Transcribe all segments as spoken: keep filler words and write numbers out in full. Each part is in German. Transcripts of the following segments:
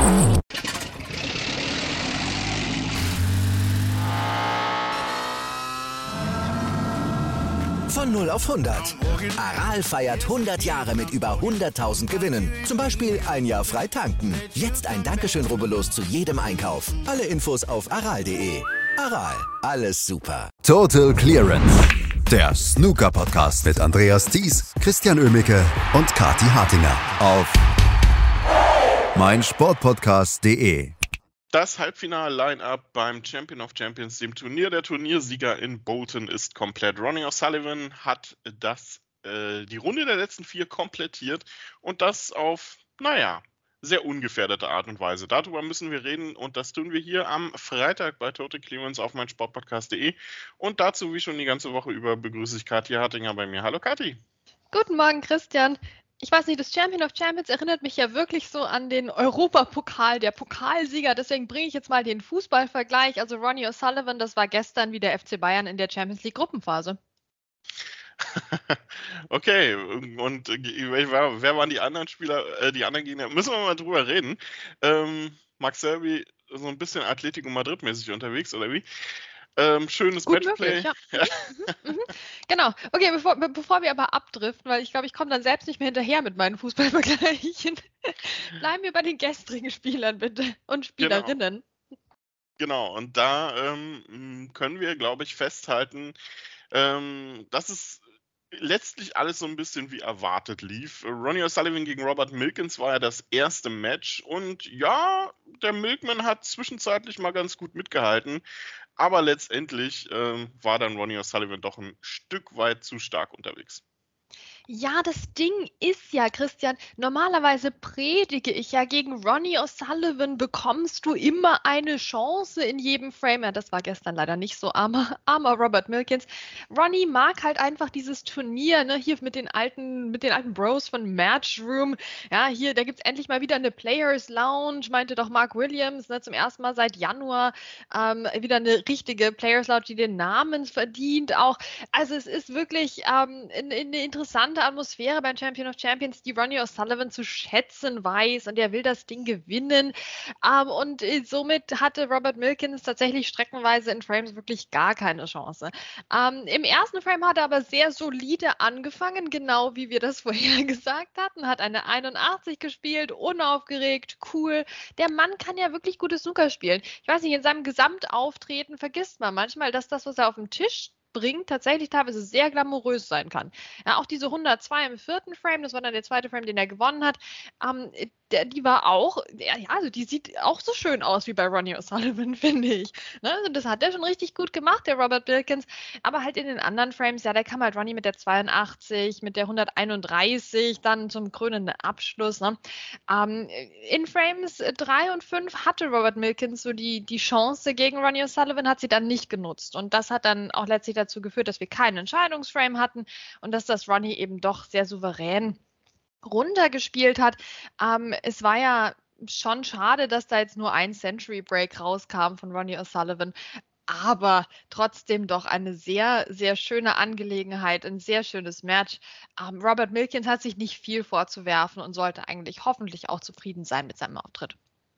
Von null auf hundert. Aral feiert hundert Jahre mit über hunderttausend Gewinnen. Zum Beispiel ein Jahr frei tanken. Jetzt ein Dankeschön, rubbellos zu jedem Einkauf. Alle Infos auf aral punkt de. Aral, alles super. Total Clearance. Der Snooker-Podcast mit Andreas Thies, Christian Oemicke und Kathi Hartinger auf meinsportpodcast punkt de. Das Halbfinal-Line-Up beim Champion of Champions, dem Turnier der Turniersieger in Bolton, ist komplett. Ronnie O'Sullivan hat das, äh, die Runde der letzten vier komplettiert und das auf, naja, sehr ungefährdete Art und Weise. Darüber müssen wir reden und das tun wir hier am Freitag bei Total Clearance auf meinsportpodcast punkt de. Und dazu, wie schon die ganze Woche über, begrüße ich Kathi Hartinger bei mir. Hallo Kathi. Guten Morgen, Christian. Ich weiß nicht, das Champion of Champions erinnert mich ja wirklich so an den Europapokal, der Pokalsieger. Deswegen bringe ich jetzt mal den Fußballvergleich. Also Ronnie O'Sullivan, das war gestern wie der F C Bayern in der Champions League Gruppenphase. Okay, und wer, wer waren die anderen Spieler, äh, die anderen Gegner? Müssen wir mal drüber reden. Ähm, Mark Selby, so ein bisschen Atletico Madrid-mäßig unterwegs, oder wie? Ähm, schönes Gut Matchplay. Möglich, ja. Mhm, mhm. Genau. Okay, bevor, be- bevor wir aber abdriften, weil ich glaube, ich komme dann selbst nicht mehr hinterher mit meinen Fußballvergleichen, bleiben wir bei den gestrigen Spielern bitte und Spielerinnen. Genau, und da ähm, können wir, glaube ich, festhalten, ähm, dass es letztlich alles so ein bisschen wie erwartet lief. Ronnie O'Sullivan gegen Robert Milkins war ja das erste Match und ja, der Milkman hat zwischenzeitlich mal ganz gut mitgehalten, aber letztendlich ähm, war dann Ronnie O'Sullivan doch ein Stück weit zu stark unterwegs. Ja, das Ding ist ja, Christian, normalerweise predige ich ja, gegen Ronnie O'Sullivan bekommst du immer eine Chance in jedem Frame. Ja, das war gestern leider nicht so, armer, armer Robert Milkins. Ronnie mag halt einfach dieses Turnier, ne, hier mit den alten, mit den alten Bros von Matchroom. Ja, hier, da gibt's endlich mal wieder eine Players Lounge, meinte doch Mark Williams, ne, zum ersten Mal seit Januar ähm, wieder eine richtige Players Lounge, die den Namen verdient auch. Also es ist wirklich ähm, eine, eine interessante Atmosphäre beim Champion of Champions, die Ronnie O'Sullivan zu schätzen weiß und er will das Ding gewinnen. Ähm, und äh, somit hatte Robert Milkins tatsächlich streckenweise in Frames wirklich gar keine Chance. Ähm, Im ersten Frame hat er aber sehr solide angefangen, genau wie wir das vorher gesagt hatten, hat eine einundachtzig gespielt, unaufgeregt, cool. Der Mann kann ja wirklich gutes Snooker spielen. Ich weiß nicht, in seinem Gesamtauftreten vergisst man manchmal, dass das, was er auf dem Tisch bringt, tatsächlich teilweise sehr glamourös sein kann. Ja, auch diese hundertzwei im vierten Frame, das war dann der zweite Frame, den er gewonnen hat, ähm, der, die war auch, ja, also die sieht auch so schön aus wie bei Ronnie O'Sullivan, finde ich. Ne? Also das hat er schon richtig gut gemacht, der Robert Milkins, aber halt in den anderen Frames, ja, da kam halt Ronnie mit der zweiundachtzig, mit der hunderteinunddreißig, dann zum krönenden Abschluss. Ne? Ähm, in Frames drei und fünf hatte Robert Milkins so die, die Chance gegen Ronnie O'Sullivan, hat sie dann nicht genutzt und das hat dann auch letztlich dazu geführt, dass wir keinen Entscheidungsframe hatten und dass das Ronnie eben doch sehr souverän runtergespielt hat. Ähm, es war ja schon schade, dass da jetzt nur ein Century Break rauskam von Ronnie O'Sullivan, aber trotzdem doch eine sehr, sehr schöne Angelegenheit, ein sehr schönes Match. Ähm, Robert Milkins hat sich nicht viel vorzuwerfen und sollte eigentlich hoffentlich auch zufrieden sein mit seinem Auftritt.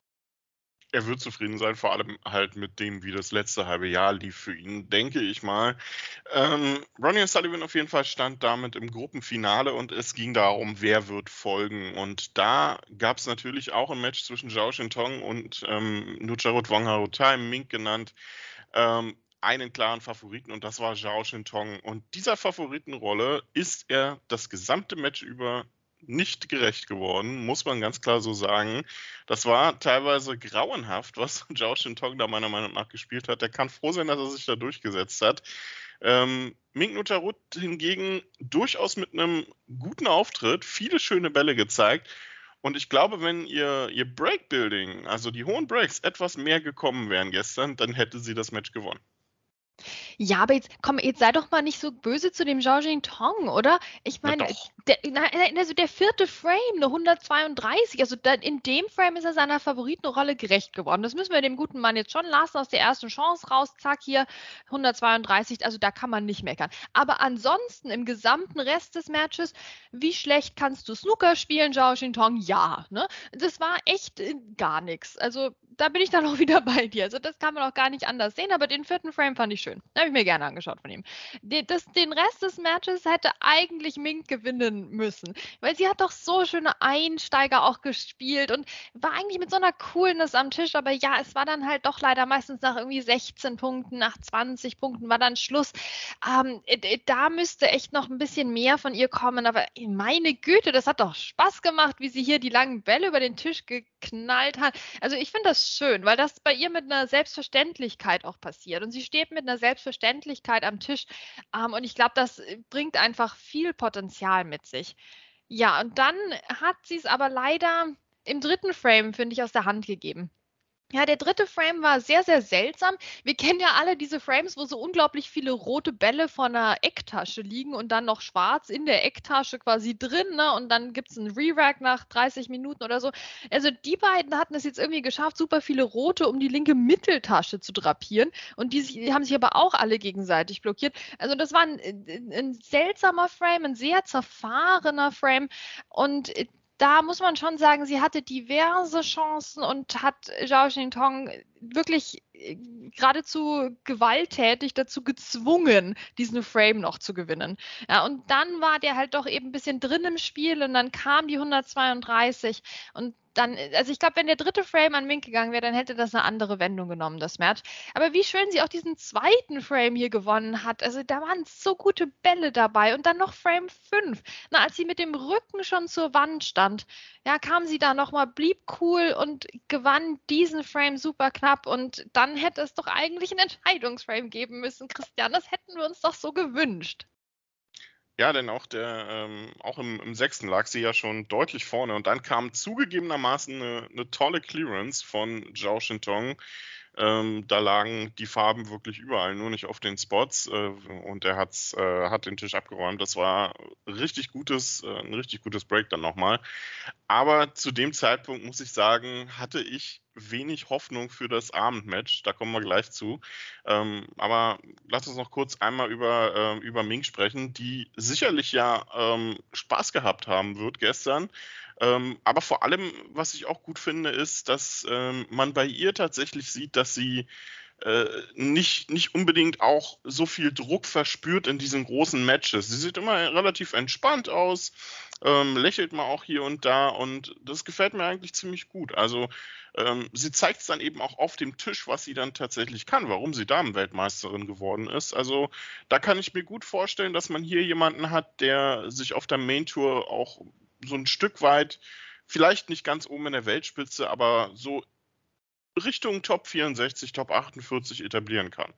Er wird zufrieden sein, vor allem halt mit dem, wie das letzte halbe Jahr lief für ihn, denke ich mal. Ähm, Ronnie O'Sullivan auf jeden Fall stand damit im Gruppenfinale und es ging darum, wer wird folgen. Und da gab es natürlich auch ein Match zwischen Zhao Shintong und ähm, Nucharut Wongharutai, Mink genannt, ähm, einen klaren Favoriten und das war Zhao Shintong. Und dieser Favoritenrolle ist er das gesamte Match über nicht gerecht geworden, muss man ganz klar so sagen. Das war teilweise grauenhaft, was Zhao Shintong da meiner Meinung nach gespielt hat. Der kann froh sein, dass er sich da durchgesetzt hat. Ähm, Mink Nucharut hingegen durchaus mit einem guten Auftritt, viele schöne Bälle gezeigt. Und ich glaube, wenn ihr, ihr Breakbuilding, also die hohen Breaks, etwas mehr gekommen wären gestern, dann hätte sie das Match gewonnen. Ja, aber jetzt, komm, jetzt sei doch mal nicht so böse zu dem Zhao Jingtong, oder? Ich Na meine, doch. der, nein, also der vierte Frame, eine hundertzweiunddreißig, also da, in dem Frame ist er seiner Favoritenrolle gerecht geworden. Das müssen wir dem guten Mann jetzt schon lassen, aus der ersten Chance raus, zack, hier hundertzweiunddreißig, also da kann man nicht meckern. Aber ansonsten im gesamten Rest des Matches, wie schlecht kannst du Snooker spielen, Zhao Jingtong? Ja, ne? Das war echt äh, gar nichts. Also da bin ich dann auch wieder bei dir. Also das kann man auch gar nicht anders sehen, aber den vierten Frame fand ich schön. Habe ich mir gerne angeschaut von ihm. Den, das, den Rest des Matches hätte eigentlich Mink gewinnen müssen, weil sie hat doch so schöne Einsteiger auch gespielt und war eigentlich mit so einer Coolness am Tisch, aber ja, es war dann halt doch leider meistens nach irgendwie sechzehn Punkten, nach zwanzig Punkten war dann Schluss. Ähm, da müsste echt noch ein bisschen mehr von ihr kommen, aber meine Güte, das hat doch Spaß gemacht, wie sie hier die langen Bälle über den Tisch geknallt hat. Also ich finde das schön, weil das bei ihr mit einer Selbstverständlichkeit auch passiert. Und sie steht mit einer Selbstverständlichkeit am Tisch. Ähm, und ich glaube, das bringt einfach viel Potenzial mit sich. Ja, und dann hat sie es aber leider im dritten Frame, finde ich, aus der Hand gegeben. Ja, der dritte Frame war sehr, sehr seltsam. Wir kennen ja alle diese Frames, wo so unglaublich viele rote Bälle vor einer Ecktasche liegen und dann noch schwarz in der Ecktasche quasi drin, ne? Und dann gibt es einen Re-Rack nach dreißig Minuten oder so. Also die beiden hatten es jetzt irgendwie geschafft, super viele rote um die linke Mitteltasche zu drapieren. Und die, die haben sich aber auch alle gegenseitig blockiert. Also das war ein, ein seltsamer Frame, ein sehr zerfahrener Frame. Und da muss man schon sagen, sie hatte diverse Chancen und hat Zhao Jingtong wirklich geradezu gewalttätig dazu gezwungen, diesen Frame noch zu gewinnen. Ja, und dann war der halt doch eben ein bisschen drin im Spiel und dann kam die hundertzweiunddreißig und dann, also ich glaube, wenn der dritte Frame an Mink gegangen wäre, dann hätte das eine andere Wendung genommen, das Match. Aber wie schön sie auch diesen zweiten Frame hier gewonnen hat. Also da waren so gute Bälle dabei. Und dann noch Frame fünf. Na, als sie mit dem Rücken schon zur Wand stand, ja, kam sie da nochmal, blieb cool und gewann diesen Frame super knapp. Und dann hätte es doch eigentlich einen Entscheidungsframe geben müssen, Christian. Das hätten wir uns doch so gewünscht. Ja, denn auch der, ähm, auch im, im sechsten lag sie ja schon deutlich vorne und dann kam zugegebenermaßen eine, eine tolle Clearance von Zhao Jingtong. Ähm, da lagen die Farben wirklich überall, nur nicht auf den Spots äh, und er hat's, äh, hat den Tisch abgeräumt. Das war richtig gutes, äh, ein richtig gutes Break dann nochmal. Aber zu dem Zeitpunkt, muss ich sagen, hatte ich wenig Hoffnung für das Abendmatch. Da kommen wir gleich zu. Ähm, aber lass uns noch kurz einmal über, äh, über Mink sprechen, die sicherlich ja ähm, Spaß gehabt haben wird gestern. Ähm, aber vor allem, was ich auch gut finde, ist, dass ähm, man bei ihr tatsächlich sieht, dass sie äh, nicht, nicht unbedingt auch so viel Druck verspürt in diesen großen Matches. Sie sieht immer relativ entspannt aus, ähm, lächelt mal auch hier und da und das gefällt mir eigentlich ziemlich gut. Also ähm, sie zeigt es dann eben auch auf dem Tisch, was sie dann tatsächlich kann, warum sie Damenweltmeisterin geworden ist. Also da kann ich mir gut vorstellen, dass man hier jemanden hat, der sich auf der Main Tour auch so ein Stück weit, vielleicht nicht ganz oben in der Weltspitze, aber so Richtung Top vierundsechzig, Top achtundvierzig etablieren kann.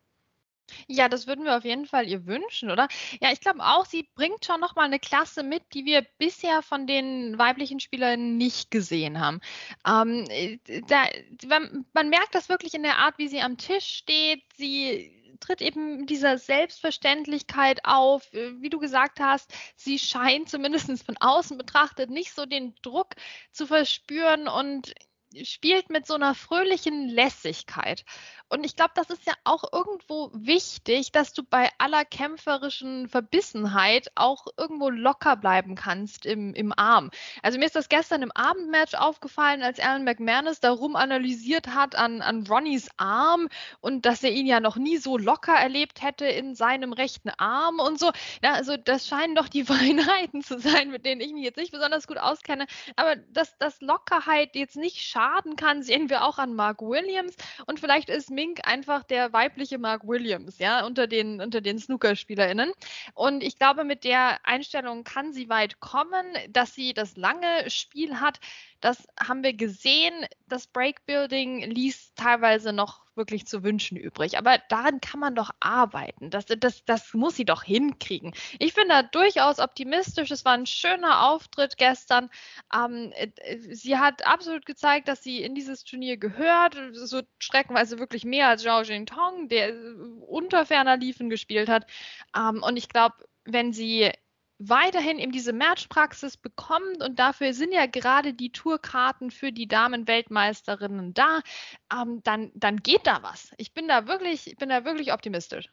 Ja, das würden wir auf jeden Fall ihr wünschen, oder? Ja, ich glaube auch, sie bringt schon nochmal eine Klasse mit, die wir bisher von den weiblichen Spielerinnen nicht gesehen haben. Ähm, da, man, man merkt das wirklich in der Art, wie sie am Tisch steht. Sie tritt eben mit dieser Selbstverständlichkeit auf. Wie du gesagt hast, sie scheint zumindest von außen betrachtet nicht so den Druck zu verspüren und spielt mit so einer fröhlichen Lässigkeit. Und ich glaube, das ist ja auch irgendwo wichtig, dass du bei aller kämpferischen Verbissenheit auch irgendwo locker bleiben kannst im, im Arm. Also mir ist das gestern im Abendmatch aufgefallen, als Alan McManus darum analysiert hat an, an Ronnys Arm und dass er ihn ja noch nie so locker erlebt hätte in seinem rechten Arm und so. Ja, also das scheinen doch die Feinheiten zu sein, mit denen ich mich jetzt nicht besonders gut auskenne. Aber dass, dass Lockerheit jetzt nicht schaden kann, sehen wir auch an Mark Williams. Und vielleicht ist Mink einfach der weibliche Mark Williams, ja, unter den, unter den Snookerspielerinnen. Und ich glaube, mit der Einstellung kann sie weit kommen, dass sie das lange Spiel hat. Das haben wir gesehen. Das Breakbuilding ließ teilweise noch wirklich zu wünschen übrig. Aber daran kann man doch arbeiten. Das, das, das muss sie doch hinkriegen. Ich bin da durchaus optimistisch. Es war ein schöner Auftritt gestern. Ähm, sie hat absolut gezeigt, dass sie in dieses Turnier gehört. So streckenweise wirklich mehr als Zhao Jingtong, der unter ferner Liefen gespielt hat. Ähm, und ich glaube, wenn sie weiterhin eben diese Matchpraxis bekommt und dafür sind ja gerade die Tourkarten für die Damen-Weltmeisterinnen da, ähm, dann, dann geht da was. Ich bin da wirklich, ich bin da wirklich optimistisch.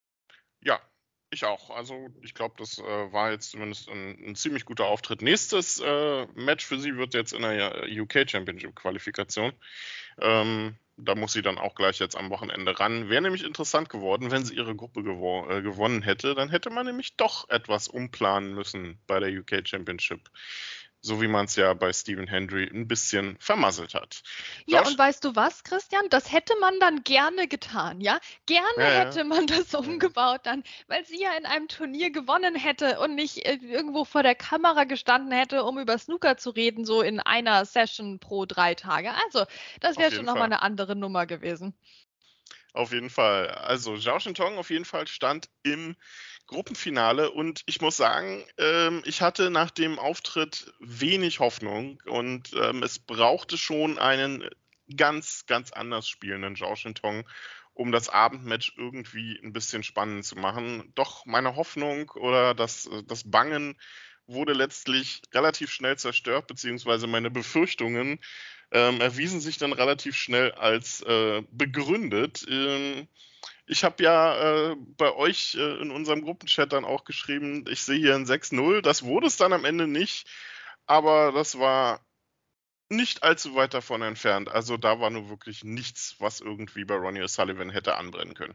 Ja, ich auch. Also ich glaube, das äh, war jetzt zumindest ein, ein ziemlich guter Auftritt. Nächstes äh, Match für sie wird jetzt in der U K Championship Qualifikation. Ähm, Da muss sie dann auch gleich jetzt am Wochenende ran. Wäre nämlich interessant geworden, wenn sie ihre Gruppe gewo- äh, gewonnen hätte. Dann hätte man nämlich doch etwas umplanen müssen bei der U K Championship. So wie man es ja bei Stephen Hendry ein bisschen vermasselt hat. Ja, Josh- und weißt du was, Christian? Das hätte man dann gerne getan, ja? Gerne Ja, ja. hätte man das umgebaut dann, weil sie ja in einem Turnier gewonnen hätte und nicht äh, irgendwo vor der Kamera gestanden hätte, um über Snooker zu reden, so in einer Session pro drei Tage. Also, das wäre Auf jeden schon nochmal Fall. eine andere Nummer gewesen. Auf jeden Fall. Also Zhao Shintong auf jeden Fall stand im Gruppenfinale und ich muss sagen, ähm, ich hatte nach dem Auftritt wenig Hoffnung und ähm, es brauchte schon einen ganz, ganz anders spielenden Zhao Shintong, um das Abendmatch irgendwie ein bisschen spannend zu machen. Doch meine Hoffnung oder das, das Bangen wurde letztlich relativ schnell zerstört, beziehungsweise meine Befürchtungen ähm, erwiesen sich dann relativ schnell als äh, begründet. Ähm, ich habe ja äh, bei euch äh, in unserem Gruppenchat dann auch geschrieben, ich sehe hier ein sechs null. Das wurde es dann am Ende nicht, aber das war nicht allzu weit davon entfernt. Also da war nur wirklich nichts, was irgendwie bei Ronnie O'Sullivan hätte anbrennen können.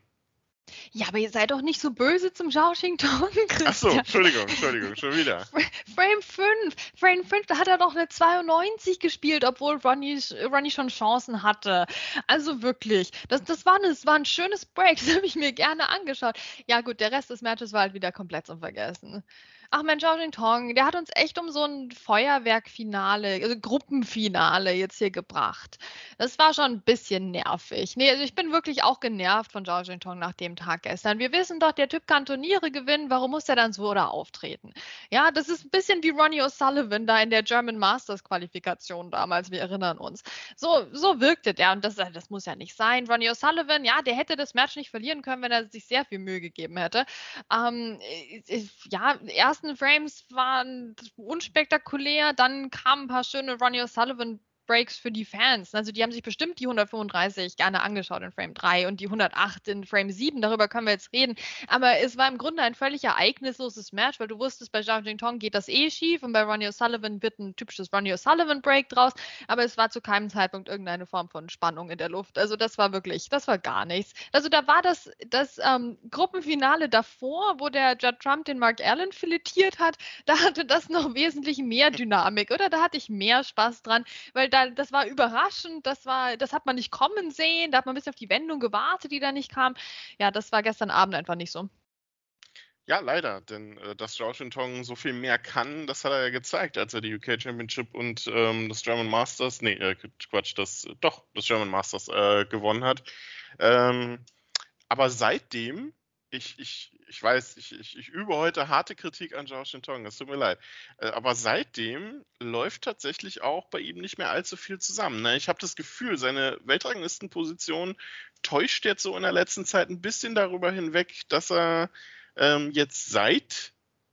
Ja, aber ihr seid doch nicht so böse zum Zhao Shingtong, Christian. Ach so, Entschuldigung, Entschuldigung, schon wieder. Frame fünf. Frame fünf, da hat er doch eine zweiundneunzig gespielt, obwohl Ronnie, Ronnie schon Chancen hatte. Also wirklich, das, das, war, eine, das war ein schönes Break, das habe ich mir gerne angeschaut. Ja gut, der Rest des Matches war halt wieder komplett zum Vergessen. Ach Mensch, Zhao Jingtong, der hat uns echt um so ein Feuerwerkfinale, also Gruppenfinale jetzt hier gebracht. Das war schon ein bisschen nervig. Nee, also ich bin wirklich auch genervt von Zhao Jingtong nach dem Tag gestern. Wir wissen doch, der Typ kann Turniere gewinnen, warum muss er dann so oder auftreten? Ja, das ist ein bisschen wie Ronnie O'Sullivan da in der German Masters Qualifikation damals, wir erinnern uns. So, so wirkte der und das, das muss ja nicht sein. Ronnie O'Sullivan, ja, der hätte das Match nicht verlieren können, wenn er sich sehr viel Mühe gegeben hätte. Ähm, ja, erst Frames waren unspektakulär, dann kamen ein paar schöne Ronnie O'Sullivan Breaks für die Fans. Also die haben sich bestimmt die hundertfünfunddreißig gerne angeschaut in Frame drei und die hundertacht in Frame sieben. Darüber können wir jetzt reden. Aber es war im Grunde ein völlig ereignisloses Match, weil du wusstest, bei Zhao Jingtong geht das eh schief und bei Ronnie O'Sullivan wird ein typisches Ronnie O'Sullivan Break draus. Aber es war zu keinem Zeitpunkt irgendeine Form von Spannung in der Luft. Also das war wirklich, das war gar nichts. Also da war das, das ähm, Gruppenfinale davor, wo der Judd Trump den Mark Allen filetiert hat, da hatte das noch wesentlich mehr Dynamik, oder? Da hatte ich mehr Spaß dran, weil da, das war überraschend, das war, das hat man nicht kommen sehen, da hat man ein bisschen auf die Wendung gewartet, die da nicht kam. Ja, das war gestern Abend einfach nicht so. Ja, leider, denn äh, dass Zhao Shintong so viel mehr kann, das hat er ja gezeigt, als er die U K Championship und ähm, das German Masters, nee, äh, Quatsch, das, doch, das German Masters äh, gewonnen hat. Ähm, aber seitdem, ich, ich, ich weiß, ich, ich, ich übe heute harte Kritik an Zhao Shintong, das tut mir leid, äh, aber seitdem läuft tatsächlich auch bei ihm nicht mehr allzu viel zusammen. Ne? Ich habe das Gefühl, seine Weltranglistenposition täuscht jetzt so in der letzten Zeit ein bisschen darüber hinweg, dass er ähm, jetzt seit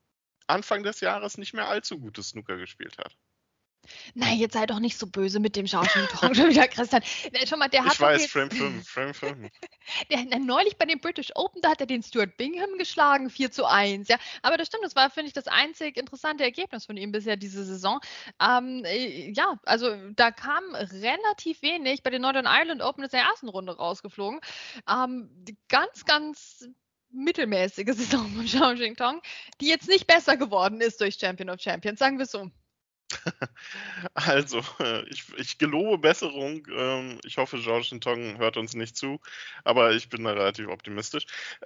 Anfang des Jahres nicht mehr allzu gutes Snooker gespielt hat. Nein, jetzt sei doch nicht so böse mit dem Zhao Shingtong schon wieder, Christian. Der, schon mal, der hat Ich weiß, jetzt, Frame fünf, Frame fünf. Der, der, neulich bei den British Open, da hat er den Stuart Bingham geschlagen, vier zu eins. Ja. Aber das stimmt, das war, finde ich, das einzig interessante Ergebnis von ihm bisher diese Saison. Ähm, äh, ja, also da kam relativ wenig. Bei den Northern Ireland Open ist er in der ersten Runde rausgeflogen. Ähm, ganz, ganz mittelmäßige Saison von Zhao Jingtong, die jetzt nicht besser geworden ist durch Champion of Champions, sagen wir so. Also, ich, ich gelobe Besserung. Ich hoffe, Georges Tong hört uns nicht zu, aber ich bin da relativ optimistisch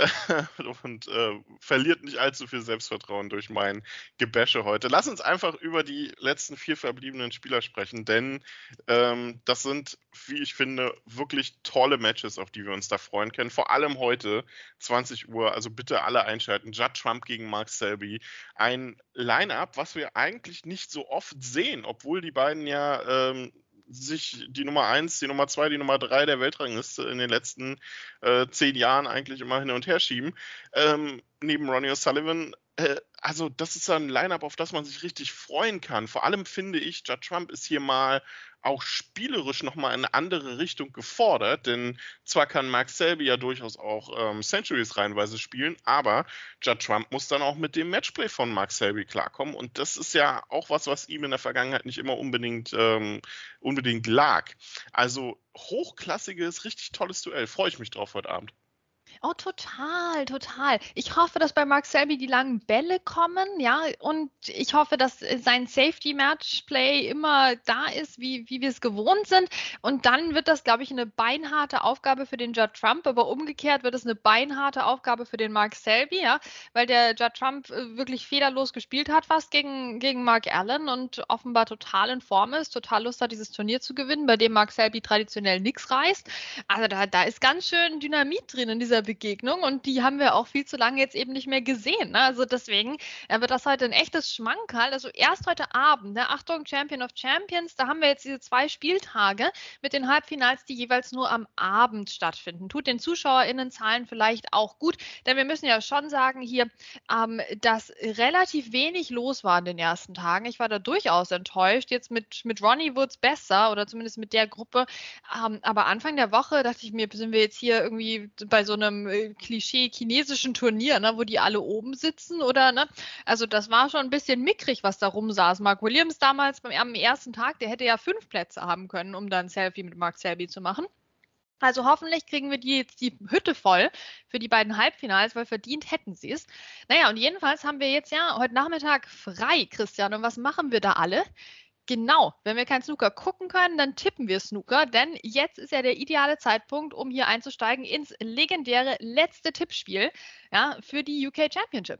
und äh, verliert nicht allzu viel Selbstvertrauen durch mein Gebäsche heute. Lass uns einfach über die letzten vier verbliebenen Spieler sprechen, denn ähm, das sind, wie ich finde, wirklich tolle Matches, auf die wir uns da freuen können. Vor allem heute, zwanzig Uhr, also bitte alle einschalten. Judd Trump gegen Mark Selby. Ein Line-Up, was wir eigentlich nicht so oft sehen, obwohl die beiden ja ähm, sich die Nummer eins, die Nummer zwei, die Nummer drei der Weltrangliste in den letzten äh, zehn Jahren eigentlich immer hin und her schieben. Ähm, neben Ronnie O'Sullivan, äh, also das ist ein Line-Up, auf das man sich richtig freuen kann. Vor allem finde ich, Judd Trump ist hier mal auch spielerisch nochmal in eine andere Richtung gefordert, denn zwar kann Mark Selby ja durchaus auch ähm, Centuries reihenweise spielen, aber Judd Trump muss dann auch mit dem Matchplay von Mark Selby klarkommen und das ist ja auch was, was ihm in der Vergangenheit nicht immer unbedingt, ähm, unbedingt lag. Also hochklassiges, richtig tolles Duell, freue ich mich drauf heute Abend. Oh, total, total. Ich hoffe, dass bei Mark Selby die langen Bälle kommen, ja, und ich hoffe, dass sein Safety-Match-Play immer da ist, wie, wie wir es gewohnt sind. Und dann wird das, glaube ich, eine beinharte Aufgabe für den Judd Trump, aber umgekehrt wird es eine beinharte Aufgabe für den Mark Selby, ja, weil der Judd Trump wirklich fehlerlos gespielt hat, fast gegen, gegen Mark Allen und offenbar total in Form ist, total Lust hat, dieses Turnier zu gewinnen, bei dem Mark Selby traditionell nichts reißt. Also da, da ist ganz schön Dynamit drin in dieser Begegnung und die haben wir auch viel zu lange jetzt eben nicht mehr gesehen. Ne? Also deswegen äh, wird das heute ein echtes Schmankerl. Also erst heute Abend, ne? Achtung, Champion of Champions, da haben wir jetzt diese zwei Spieltage mit den Halbfinals, die jeweils nur am Abend stattfinden. Tut den ZuschauerInnenzahlen vielleicht auch gut, denn wir müssen ja schon sagen hier, ähm, dass relativ wenig los war in den ersten Tagen. Ich war da durchaus enttäuscht. Jetzt mit, mit Ronnie wurde es besser oder zumindest mit der Gruppe. Ähm, aber Anfang der Woche dachte ich mir, sind wir jetzt hier irgendwie bei so einem Klischee-chinesischen Turnier, ne, wo die alle oben sitzen, oder, ne? Also das war schon ein bisschen mickrig, was da rumsaß. Mark Williams damals beim, am ersten Tag, der hätte ja fünf Plätze haben können, um dann ein Selfie mit Mark Selby zu machen. Also hoffentlich kriegen wir die jetzt die Hütte voll für die beiden Halbfinals, weil verdient hätten sie es. Naja, und jedenfalls haben wir jetzt ja heute Nachmittag frei, Christian. Und was machen wir da alle? Genau, wenn wir kein Snooker gucken können, dann tippen wir Snooker, denn jetzt ist ja der ideale Zeitpunkt, um hier einzusteigen ins legendäre letzte Tippspiel, ja, für die U K Championship.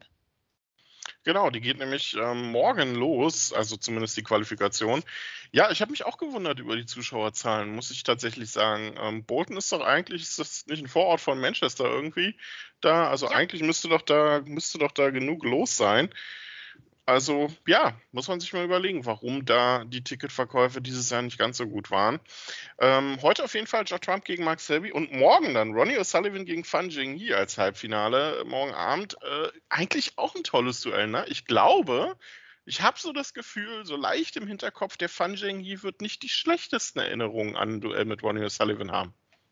Genau, die geht nämlich ähm, morgen los, also zumindest die Qualifikation. Ja, ich habe mich auch gewundert über die Zuschauerzahlen, muss ich tatsächlich sagen. Ähm, Bolton ist doch eigentlich, ist das nicht ein Vorort von Manchester irgendwie da? Also ja. Eigentlich müsste doch da, müsste doch da genug los sein. Also ja, muss man sich mal überlegen, warum da die Ticketverkäufe dieses Jahr nicht ganz so gut waren. Ähm, heute auf jeden Fall Judd Trump gegen Mark Selby und morgen dann Ronnie O'Sullivan gegen Fan Zhengyi als Halbfinale morgen Abend. Äh, eigentlich auch ein tolles Duell, ne? Ich glaube, ich habe so das Gefühl, so leicht im Hinterkopf, der Fan Zhengyi wird nicht die schlechtesten Erinnerungen an ein Duell mit Ronnie O'Sullivan haben.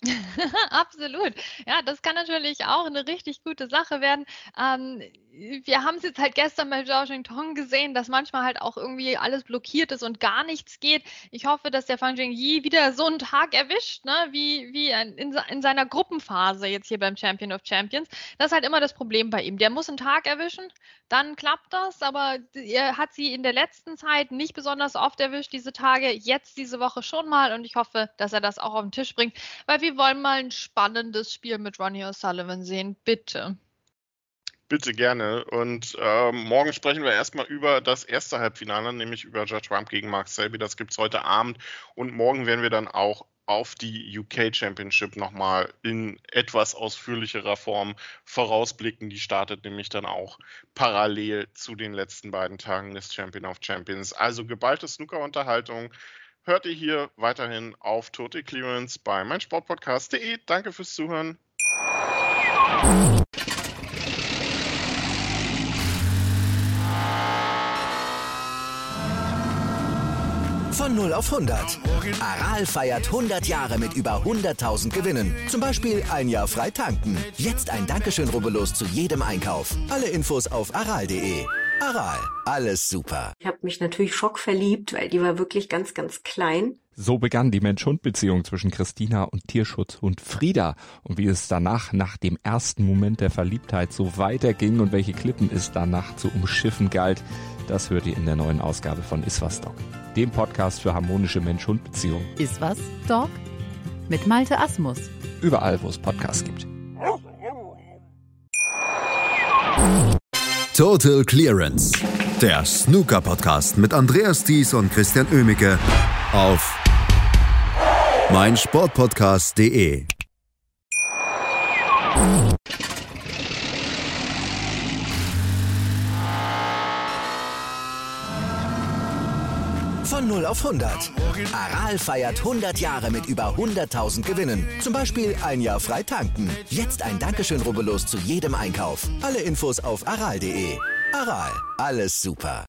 Absolut. Ja, das kann natürlich auch eine richtig gute Sache werden. Ähm, wir haben es jetzt halt gestern bei Georges Tong gesehen, dass manchmal halt auch irgendwie alles blockiert ist und gar nichts geht. Ich hoffe, dass der Fan Zhengyi wieder so einen Tag erwischt, ne, wie, wie in, in seiner Gruppenphase jetzt hier beim Champion of Champions. Das ist halt immer das Problem bei ihm. Der muss einen Tag erwischen, dann klappt das, aber er hat sie in der letzten Zeit nicht besonders oft erwischt, diese Tage, jetzt diese Woche schon mal und ich hoffe, dass er das auch auf den Tisch bringt, weil wir wollen mal ein spannendes Spiel mit Ronnie O'Sullivan sehen, bitte. Bitte gerne. Und ähm, morgen sprechen wir erstmal über das erste Halbfinale, nämlich über Judd Trump gegen Mark Selby. Das gibt es heute Abend. Und morgen werden wir dann auch auf die U K Championship nochmal in etwas ausführlicherer Form vorausblicken. Die startet nämlich dann auch parallel zu den letzten beiden Tagen des Champion of Champions. Also geballte Snooker-Unterhaltung hört ihr hier weiterhin auf Total Clearance bei meinsportpodcast punkt de. Danke fürs Zuhören. Von null auf hundert. Aral feiert hundert Jahre mit über hunderttausend Gewinnen. Zum Beispiel ein Jahr frei tanken. Jetzt ein Dankeschön, rubbellos zu jedem Einkauf. Alle Infos auf aral punkt de. Aral, alles super. Ich habe mich natürlich schockverliebt, weil die war wirklich ganz, ganz klein. So begann die Mensch-Hund-Beziehung zwischen Christina und Tierschutzhund Frieda. Und wie es danach, nach dem ersten Moment der Verliebtheit, so weiterging und welche Klippen es danach zu umschiffen galt, das hört ihr in der neuen Ausgabe von Iswas Dog, dem Podcast für harmonische Mensch-Hund-Beziehungen. Iswas Dog mit Malte Asmus. Überall, wo es Podcasts gibt. Total Clearance, der Snooker-Podcast mit Andreas Thies und Christian Oemicke auf meinsportpodcast punkt de. Von null auf hundert. Aral feiert hundert Jahre mit über hunderttausend Gewinnen. Zum Beispiel ein Jahr frei tanken. Jetzt ein Dankeschön, rubbellos zu jedem Einkauf. Alle Infos auf aral punkt de. Aral, alles super.